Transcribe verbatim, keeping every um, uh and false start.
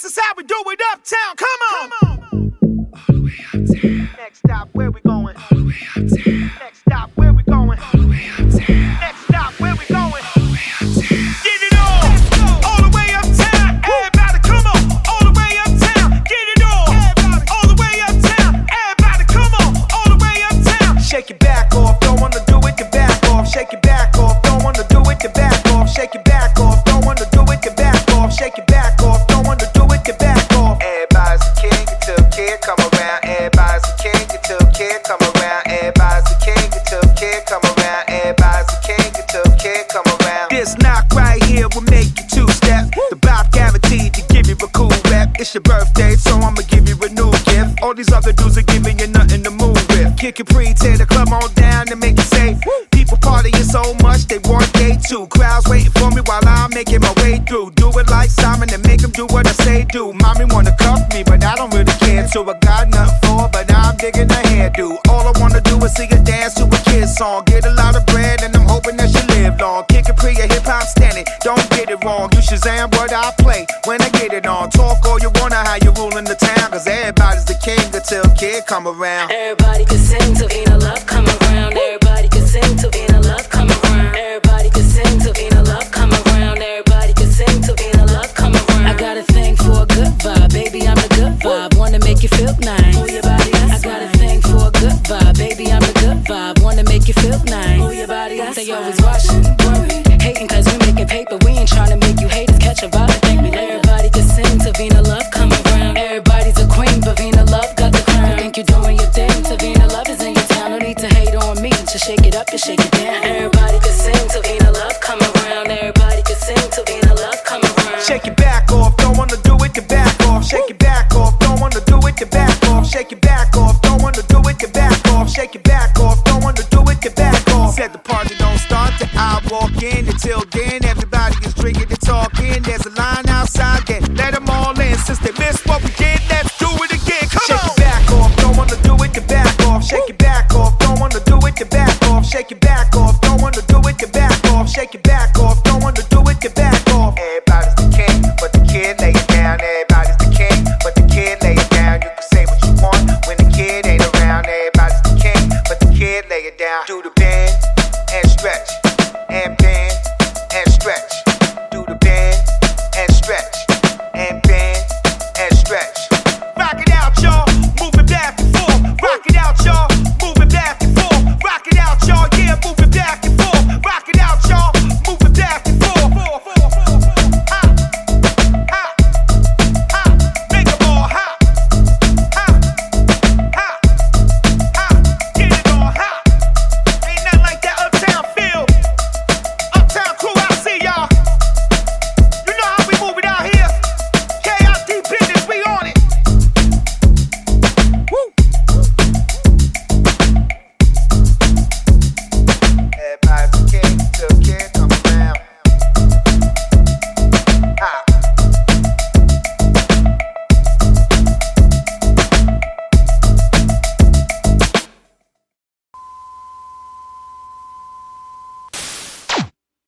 This is how we do it uptown. Come on. Come on. All the way uptown. Next stop, where we going? All the way uptown. Next stop, where we going? All the way uptown. Next stop, where we going? All the way uptown. Get it on. All the way uptown. Everybody, come on. All the way uptown. Get it on. All the way uptown. Everybody, come on. All the way uptown. Shake your back off. Don't wanna do it, the back off. Shake your back off. Don't wanna do it, the back off. Shake your back off. Don't wanna do it, the back off. Shake your back off. Don't wanna do it, the back off. Everybody's a king until kid come around. Everybody's a king until kid come around. Everybody's a king until kid come around. Everybody's a king until kid come around. This knock right here will make you two step. The Bob guaranteed to give you a cool rep. It's your birthday, so I'ma give you a new gift. All these other dudes are giving you nothing to move with. Kick your pre, tear the club on down and make it safe. People partying so much they want day two. Crowds waiting for me while I'm making my way through. Do it like Simon and make them do what I say do. Mommy wanna cuff me, but I don't really care. So I got nothing for, but I'm digging a hairdo. All I wanna do is see her dance to a kid's song. Get a lot of bread and I'm hoping that she live long. Kick a pre, a hip hop standing, don't get it wrong. You Shazam what I play when I get it on. Talk all you wanna, how you ruling the town. Cause everybody's the king until kid come around. Everybody can sing to Vina Love come around. Everybody can sing to Vina Love come around. Everybody can sing to Vina Love come around. Everybody can sing to Vina Love come around. I got a thing for a good vibe, baby, I'm the good vibe. Wanna make you feel nice. Move your body, I got a thing for a good vibe, baby, I'm the good vibe. Wanna make you feel nice. Move your body, they always watching, worried, hating cause we making paper. We ain't trying to make you haters catch a vibe and think we love. Everybody can sing to Vina Love come around. Everybody's a queen, but Vina Love got the crown. You think you're doing your thing, to Vina Love is in your town. No need to hate on me, to shake it up and shake it down. Everybody can sing to Vina Love come around. Everybody can sing to Vina Love come around. Shake your back off, don't wanna do it, the back